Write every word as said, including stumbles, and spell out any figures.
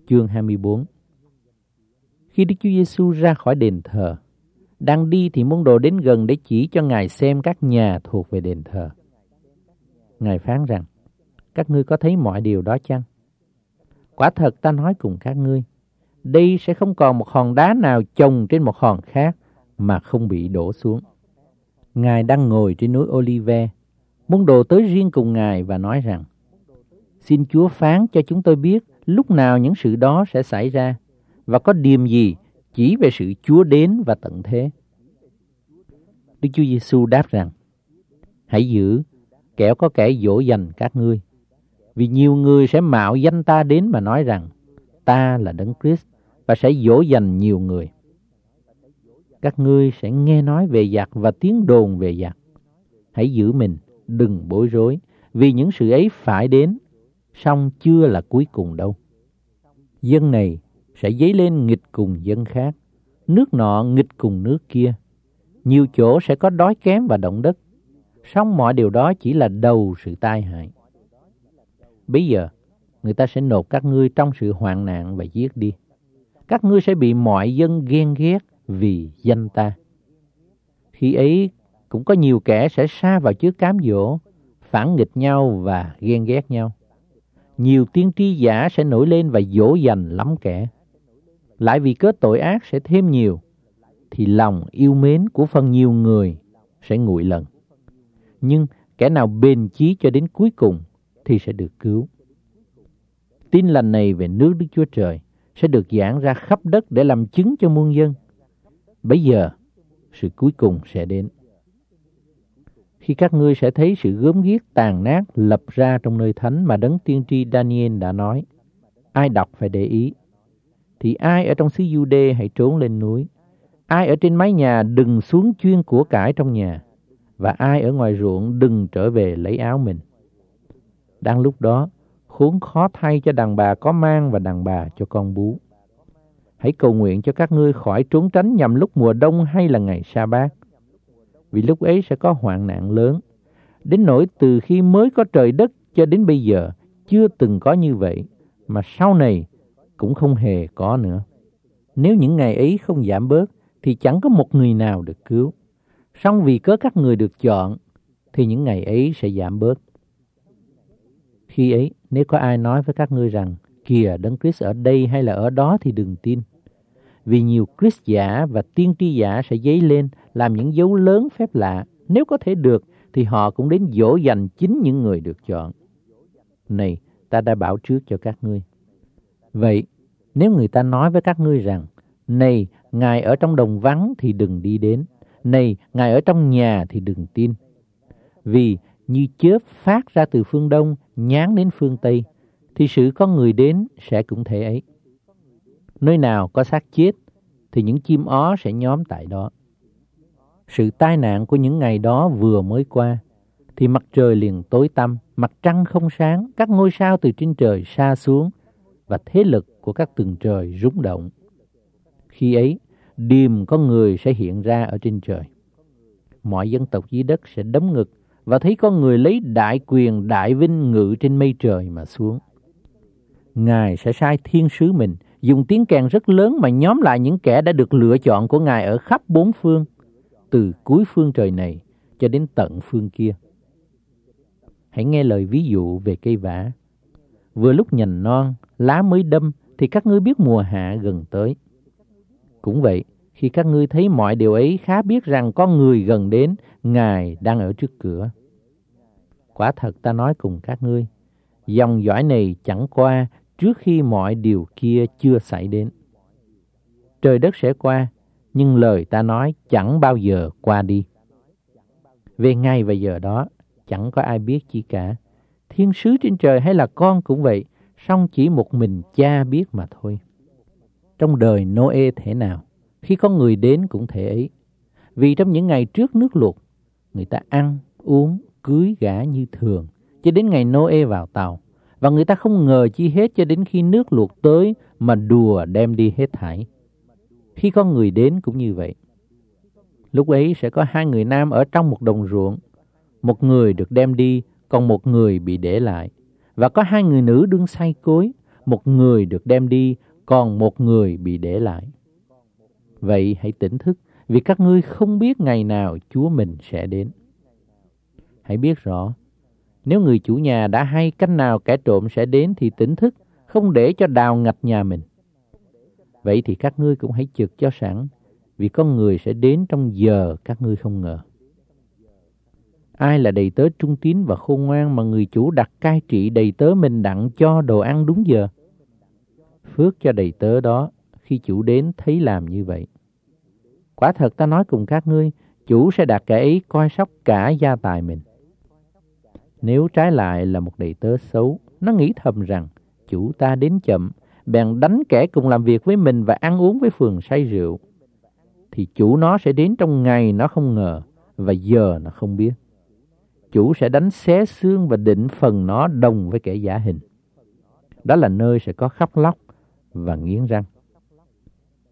chương hai mươi bốn. Khi Đức Chúa Giêsu ra khỏi đền thờ, đang đi thì môn đồ đến gần để chỉ cho Ngài xem các nhà thuộc về đền thờ. Ngài phán rằng, các ngươi có thấy mọi điều đó chăng? Quả thật ta nói cùng các ngươi, đây sẽ không còn một hòn đá nào chồng trên một hòn khác mà không bị đổ xuống. Ngài đang ngồi trên núi Olive, môn đồ tới riêng cùng Ngài và nói rằng, xin Chúa phán cho chúng tôi biết lúc nào những sự đó sẽ xảy ra và có điềm gì chỉ về sự Chúa đến và tận thế. Đức Chúa Giêsu đáp rằng, hãy giữ, kẻo có kẻ dỗ dành các ngươi. Vì nhiều người sẽ mạo danh ta đến mà nói rằng, ta là Đấng Christ, và sẽ dỗ dành nhiều người. Các ngươi sẽ nghe nói về giặc và tiếng đồn về giặc. Hãy giữ mình, đừng bối rối, vì những sự ấy phải đến, song chưa là cuối cùng đâu. Dân này sẽ dấy lên nghịch cùng dân khác, nước nọ nghịch cùng nước kia. Nhiều chỗ sẽ có đói kém và động đất, song mọi điều đó chỉ là đầu sự tai hại. Bây giờ, người ta sẽ nộp các ngươi trong sự hoạn nạn và giết đi. Các ngươi sẽ bị mọi dân ghen ghét vì danh ta. Khi ấy, cũng có nhiều kẻ sẽ sa vào chứa cám dỗ, phản nghịch nhau và ghen ghét nhau. Nhiều tiên tri giả sẽ nổi lên và dỗ dành lắm kẻ. Lại vì cớ tội ác sẽ thêm nhiều, thì lòng yêu mến của phần nhiều người sẽ nguội lần. Nhưng kẻ nào bền chí cho đến cuối cùng thì sẽ được cứu. Tin lành này về nước Đức Chúa Trời sẽ được giảng ra khắp đất để làm chứng cho muôn dân. Bấy giờ, sự cuối cùng sẽ đến. Khi các ngươi sẽ thấy sự gớm ghiếc tàn nát lập ra trong nơi thánh mà đấng tiên tri Daniel đã nói, ai đọc phải để ý. Thì ai ở trong xứ Giu-đê hãy trốn lên núi, ai ở trên mái nhà đừng xuống chuyên của cải trong nhà, và ai ở ngoài ruộng đừng trở về lấy áo mình. Đang lúc đó, khốn khó thay cho đàn bà có mang và đàn bà cho con bú. Hãy cầu nguyện cho các ngươi khỏi trốn tránh nhằm lúc mùa đông hay là ngày sa bát. Vì lúc ấy sẽ có hoạn nạn lớn, đến nỗi từ khi mới có trời đất cho đến bây giờ chưa từng có như vậy, mà sau này cũng không hề có nữa. Nếu những ngày ấy không giảm bớt thì chẳng có một người nào được cứu. Song vì cớ các người được chọn thì những ngày ấy sẽ giảm bớt. Khi ấy, nếu có ai nói với các ngươi rằng, kìa Đấng Christ ở đây hay là ở đó thì đừng tin. Vì nhiều Christ giả và tiên tri giả sẽ dấy lên làm những dấu lớn phép lạ. Nếu có thể được thì họ cũng đến dỗ dành chính những người được chọn. Này, ta đã bảo trước cho các ngươi. Vậy, nếu người ta nói với các ngươi rằng, này, Ngài ở trong đồng vắng thì đừng đi đến. Này, Ngài ở trong nhà thì đừng tin. Vì như chớp phát ra từ phương đông, nháng đến phương tây, thì sự có người đến sẽ cũng thế ấy. Nơi nào có xác chết, thì những chim ó sẽ nhóm tại đó. Sự tai nạn của những ngày đó vừa mới qua, thì mặt trời liền tối tăm, mặt trăng không sáng, các ngôi sao từ trên trời sa xuống, và thế lực của các tầng trời rung động. Khi ấy, điềm con người sẽ hiện ra ở trên trời. Mọi dân tộc dưới đất sẽ đấm ngực và thấy con người lấy đại quyền đại vinh ngự trên mây trời mà xuống. Ngài sẽ sai thiên sứ mình dùng tiếng kèn rất lớn mà nhóm lại những kẻ đã được lựa chọn của Ngài ở khắp bốn phương, từ cuối phương trời này cho đến tận phương kia. Hãy nghe lời ví dụ về cây vả. Vừa lúc nhành non, lá mới đâm thì các ngươi biết mùa hạ gần tới. Cũng vậy, khi các ngươi thấy mọi điều ấy khá biết rằng có người gần đến, Ngài đang ở trước cửa. Quả thật ta nói cùng các ngươi, dòng dõi này chẳng qua trước khi mọi điều kia chưa xảy đến. Trời đất sẽ qua, nhưng lời ta nói chẳng bao giờ qua đi. Về ngày và giờ đó, chẳng có ai biết chi cả. Thiên sứ trên trời hay là con cũng vậy, song chỉ một mình Cha biết mà thôi. Trong đời Nô-ê thế nào, khi có người đến cũng thể ấy. Vì trong những ngày trước nước lụt, người ta ăn, uống, cưới gả như thường, cho đến ngày Nô-ê vào tàu. Và người ta không ngờ chi hết cho đến khi nước lụt tới mà đùa đem đi hết thảy. Khi có người đến cũng như vậy. Lúc ấy sẽ có hai người nam ở trong một đồng ruộng. Một người được đem đi, còn một người bị để lại. Và có hai người nữ đương say cối. một người được đem đi, còn một người bị để lại. Vậy hãy tỉnh thức, vì các ngươi không biết ngày nào Chúa mình sẽ đến. Hãy biết rõ, nếu người chủ nhà đã hay cách nào kẻ trộm sẽ đến thì tỉnh thức, không để cho đào ngạch nhà mình. Vậy thì các ngươi cũng hãy trực cho sẵn, vì con người sẽ đến trong giờ các ngươi không ngờ. Ai là đầy tớ trung tín và khôn ngoan mà người chủ đặt cai trị đầy tớ mình đặng cho đồ ăn đúng giờ? Phước cho đầy tớ đó khi chủ đến thấy làm như vậy. Quả thật ta nói cùng các ngươi, chủ sẽ đặt kẻ ấy coi sóc cả gia tài mình. Nếu trái lại là một đầy tớ xấu, nó nghĩ thầm rằng chủ ta đến chậm, bèn đánh kẻ cùng làm việc với mình và ăn uống với phường say rượu, thì chủ nó sẽ đến trong ngày nó không ngờ và giờ nó không biết. Chủ sẽ đánh xé xương và định phần nó đồng với kẻ giả hình. Đó là nơi sẽ có khóc lóc và nghiến răng.